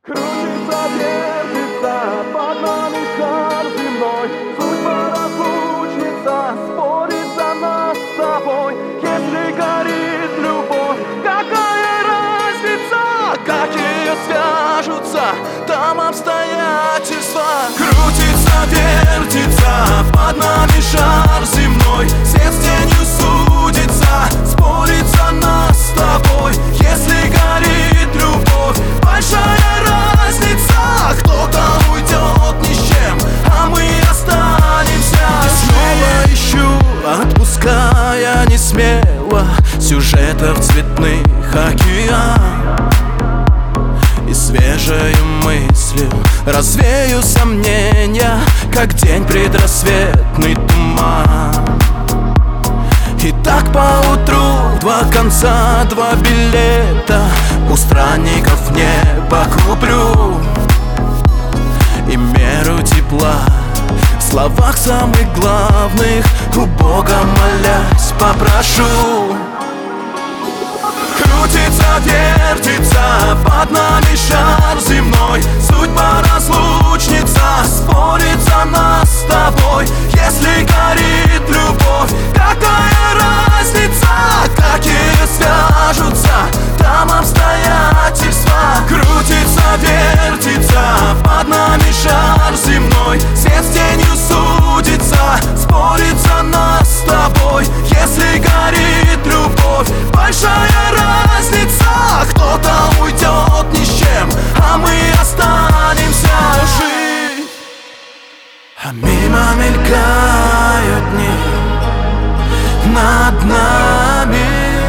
Крутится, вертится под нами шар земной. Судьба разлучница спорит за нас с тобой. Если горит любовь, какая разница? Как ее свяжутся там обстоятельства? Крутится, вертится под нами шар земной. Свет с тенью судится, спорит за нас с тобой. Если горит любовь, большая разница. Кто-то уйдет ни с чем, а мы останемся. Снова ищу, отпуская не смело сюжетов цветных океан. И свежей мыслью развею сомнения, как день предрассветный туман. И так поутру два конца, два билета у странников небо куплю. И меру тепла в словах самых главных у Бога молясь попрошу. Крутится, вертится под нами шар земной. Судьба разлучница спорит за нас с тобой. Если горит любовь, какая разница? Как ее свяжутся там обстоятельства? Крутится, вертится под нами шар земной. Свет с тенью судится, спорит за нас с тобой. Если горит любовь, большая разница. Кто-то уйдет ни с чем, а мы останемся жить. А мимо мелькают дни над нами.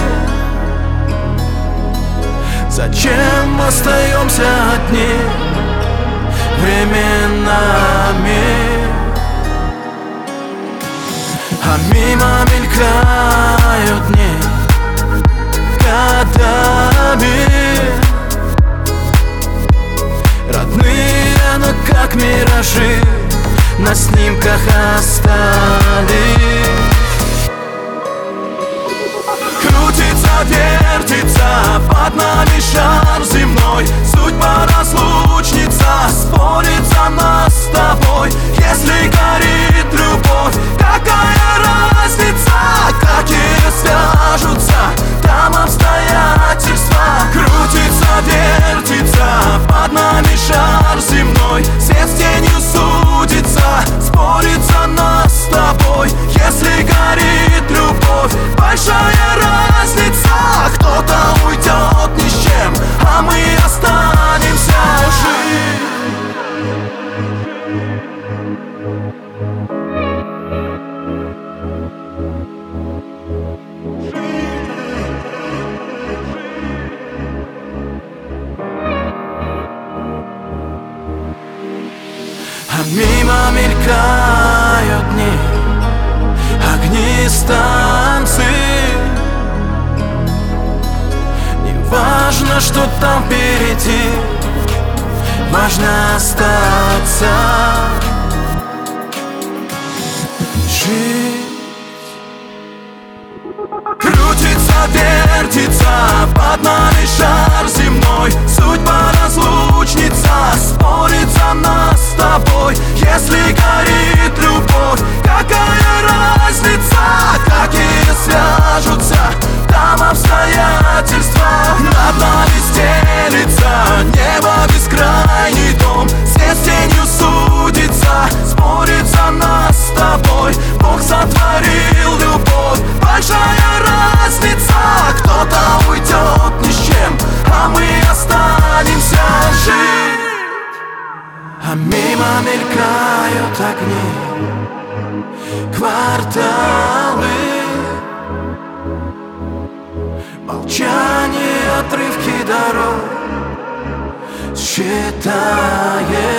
Зачем остаемся одни временами? А мимо мелькают дни годами. Родные, но как миражи на снимках остались. Крутится, вертится под нами шар земной. Судьба разлучница спорит за нас с тобой. Если горит любовь, какая разница? Как ее свяжутся там обстоятельства? Крутится, вертится под нами шар земной. Свет с тенью судится, спорит за нас с тобой. Если горит любовь, большая разница. Кто-то уйдет ни с чем, а мы останемся жить. А мимо мелькают дни, огни станций. Не важно, что там впереди, важно остаться. Жить. Крутится, вертится под нами шар земной. Судьба разлучница спорит за нас с тобой. Если горит любовь, какая разница? Как ее свяжутся там обстоятельства? Над нами стелится небо, бескрайний дом. Свет с тенью судится, спорит за нас с тобой. Бог сотворил любовь, большая разница. Кто-то уйдет ни с чем, а мы останемся жить. А мимо мелькают огни, кварталы. Молчание, отрывки дорог считает.